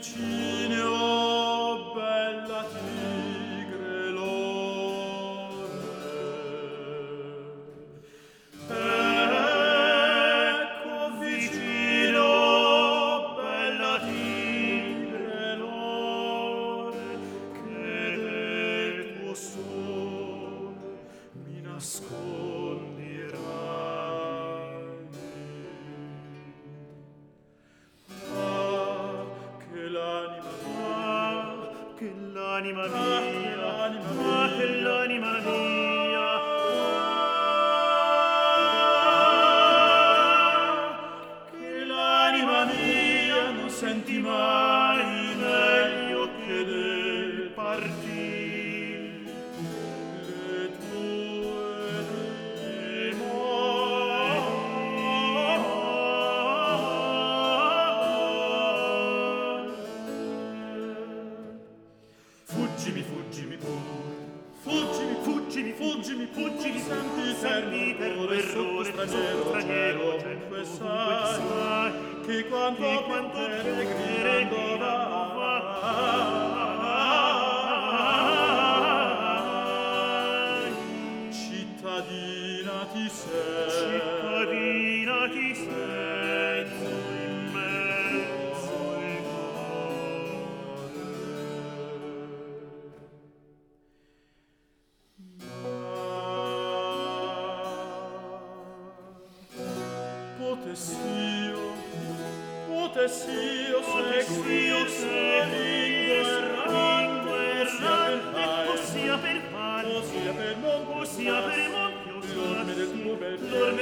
vicine, oh bella tigre lore. Ecco vicine, oh bella tigre lore, che del tuo sole mi nascondirai. Che l'anima mia, che l'anima mia non senti mai meglio che del partir le tue Fuggimi, fuggimi fuggimi, senti per l'errore straniero, ovunque sai, che quanto peregrino vai. Cittadina ti sei, in mezzo al cuore. Potess'io seguire sia per mare, sia per monti, l'orme del tuo bel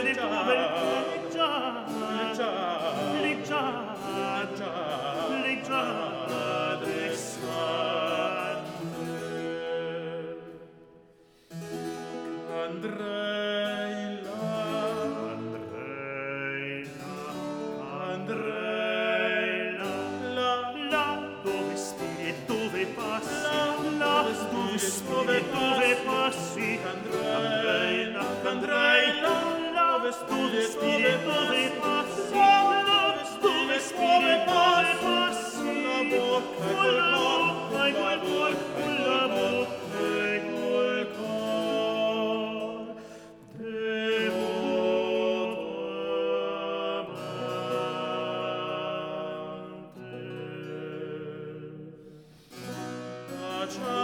leggiadre sante. Andrei là, dove spiri e dove passi, dove passi, andrei là, dove spiri e dove passi, dove spiri e dove passi, con la bocca e col cuore, con la bocca e col cuore, devoto amante.